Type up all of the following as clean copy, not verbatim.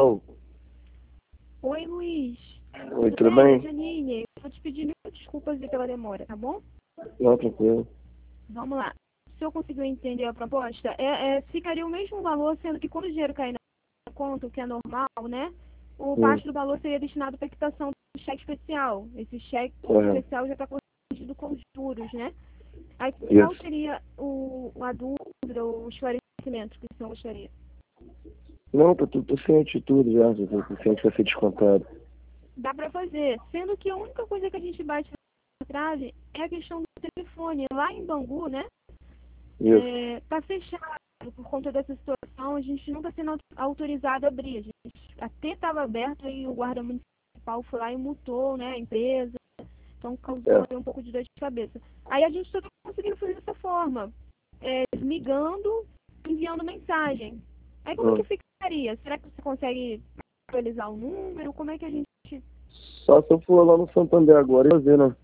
Alô? Oi, Luiz. Oi, tudo bem? Janine, eu vou te pedir mil desculpas aí pela demora, tá bom? Não, tranquilo. Vamos lá. Se eu conseguir entender a proposta, ficaria o mesmo valor, sendo que quando o dinheiro cair na conta, o que é normal, né? O parte do valor seria destinado para a quitação do cheque especial. Esse cheque especial já está corrigido com juros, né? Aí, qual Isso. seria a dúvida ou o esclarecimento que o senhor gostaria? Não, tô ciente de tudo já, tô ciente que vai ser descontado. Dá para fazer, sendo que a única coisa que a gente bate na trave é a questão do telefone. Lá em Bangu, né? Isso. Tá fechado por conta dessa situação, a gente não está sendo autorizado a abrir. A gente até estava aberto e o guarda municipal foi lá e multou, né, a empresa. Então causou um pouco de dor de cabeça. Aí a gente só está conseguindo fazer dessa forma, ligando, enviando mensagem. Aí como que ficaria? Será que você consegue atualizar o número? Como é que a gente... Só se eu for lá no Santander agora e fazer, né?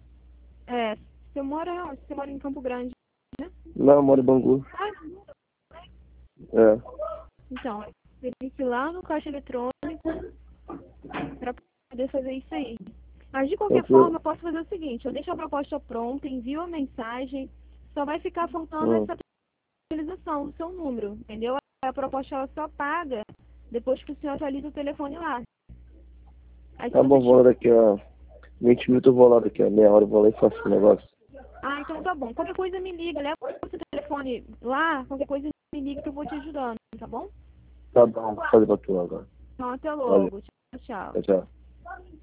Você mora em Campo Grande, né? Não, eu moro em Bangu. É. Então, teria que ir lá no caixa eletrônico para poder fazer isso aí. Mas de qualquer forma, eu posso fazer o seguinte, eu deixo a proposta pronta, envio a mensagem, só vai ficar faltando essa atualização do seu número, entendeu? A proposta ela só paga depois que o senhor atualiza o telefone lá. Aí, Tá bom, vou lá daqui a 20 minutos, eu vou lá daqui a meia hora, eu vou lá e faço o negócio. Ah, então tá bom. Qualquer coisa me liga, leva o seu telefone lá, qualquer coisa me liga que eu vou te ajudando, tá bom? Tá bom, vou fazer pra tu agora. Então até Valeu. logo. Tchau, tchau. Tchau, tchau.